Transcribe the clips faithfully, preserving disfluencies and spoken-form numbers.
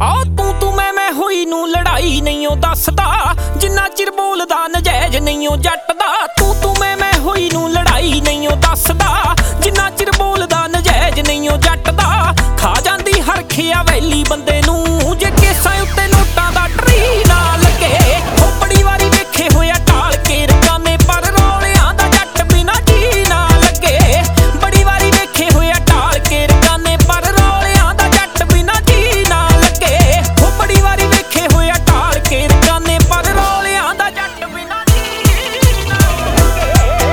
आओ तू तू मैं मैं होई नू लड़ाई नहीं ओ दसदा, जिन्ना चिर बोलदा नजायज नहीं ओ जट दा। तू तू मैं मैं होई नू लड़ाई नहीं ओ दसदा, जिन्ना चिर बोलदा नजायज नहीं ओ जट दा। खा जांदी हरखिया वैली बंदे नू, जे केसां उत्ते नोटां दा ट्री ना लगे। ओ बड़ी वारी वेखे होया टाल के रकाने, पर रौलियां दा जट बिना जी ना लगे। बड़ी वारी वेखे होया टाल के रकाने, पर रौलियां दा जट बिना जी ना लगे। ओ बड़ी वारी वेखे होया टाल के रकाने, पर रौलियां दा जट बिना जी ना लगे।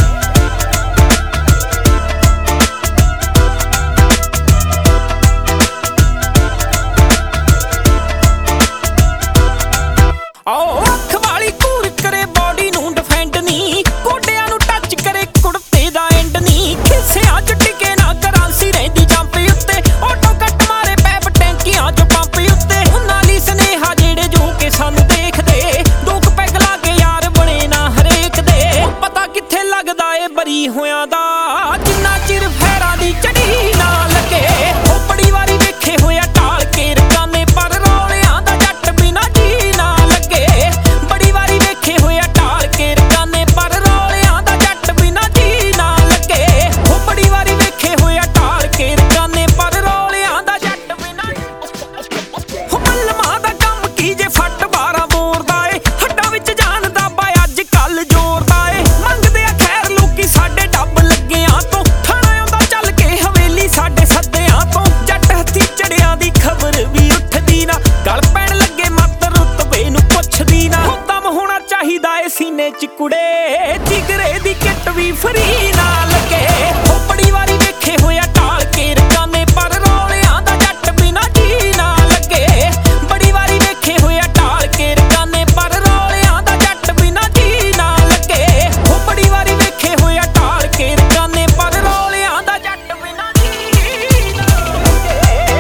आओ अख वाली घूर करे बॉडी नू डिफेंड नी, गोडियां नू टच करे कुड़ते दा एंड नी। खिस्सियां च टिके ना करांसी रहिंदी जंप उत्ते, ऑटो कट मारे पैप टैंकियां च पंप उत्ते। उन्हां लई स्नेहा जेड़े जो के सानू देखदे, दो क पैग ला के यार बने ना हरेक दे। पता कित्थे लगदा ए बरी होयां दा, जिन्ना चिर फैरां दी चढ़ी ना लगे। ओ बड़ी वारी वेखे होया टाल के रकाने, पर रौलियां दा जट बिना जी ना लगे। बड़ी वारी वेखे होया टाल के रकाने, पर रौलियां दा जट बिना जी ना लगे। ओ बड़ी वारी वेखे होया टाल के रकाने, पर रौलियां दा जट बिना। हो मलमा दा कम की जे फट बारा बोरदा ए, हड्डां विच जान दा बा अज कल जोरदा ए। मंगदे आ खैर लोकी साडे डब लग्गियां तो, थाना आउंदा चल के हवेली साडे सद्दियां तो। जट हत्थी चढ़ियां दी खबर भी उठदी ना, गल पैण लगे मत रुतबे नू पुछदी ना। हो दम होना चाहिदा ए सीने च कुड़े, जिगरे दी किट भी फ्री ना लगे। हो बड़ी वारी वेखे होया टाल के रकाने, पर रौलियां दा जट बिना जी ना लगे। बड़ी वारी वेखे होया टाल के रकाने, पर रौलियां दा जट बिना जी ना लगे। हो बड़ी वारी वेखे होया टाल के रकाने, पर रौलियां दा जट बिना जी ना लगे।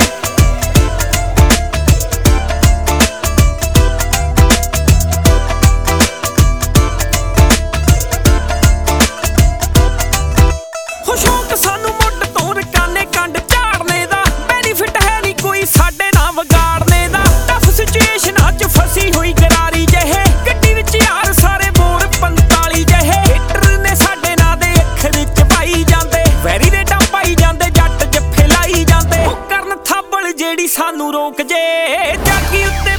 हो शौक सानू मुੱਢ ਤੋਂ ਰਕਾਨੇ ਕੰਡ ਝਾੜਨੇ ਦਾ, ਬੈਨੀਫਿਟ ਹੈ ਨਹੀਂ ਕੋਈ ਸਾਡੇ ਨਾਲ ਵਿਗਾੜਨੇ ਦਾ। ਟਫ ਸਿਚੁਏਸ਼ਨਾਂ 'ਚ ਫਸੀ ਹੋਈ ਗਰਾਰੀ ਜਿਹੇ, ਗੱਡੀ ਵਿੱਚ ਯਾਰ ਸਾਰੇ ਬੋਰ ਪੰਤਾਲੀ ਜਿਹੇ। ਹੀਟਰ ਨੇ ਸਾਡੇ ਨਾਂ ਦੇ ਅੱਖਰ 'ਚ ਪਾਈ ਜਾਂਦੇ, ਵੈਰੀ ਦੇ ਟਾਂ ਪਾਈ ਜਾਂਦੇ, ਜੱਟ ਜੱਫੇ ਲਾਈ ਜਾਂਦੇ। ਉਹ ਕਰਨ ਥਾਬਲ ਜਿਹੜੀ ਸਾਨੂੰ ਰੋਕ ਜੇ, ਜਾਗੀ ਉੱਤੇ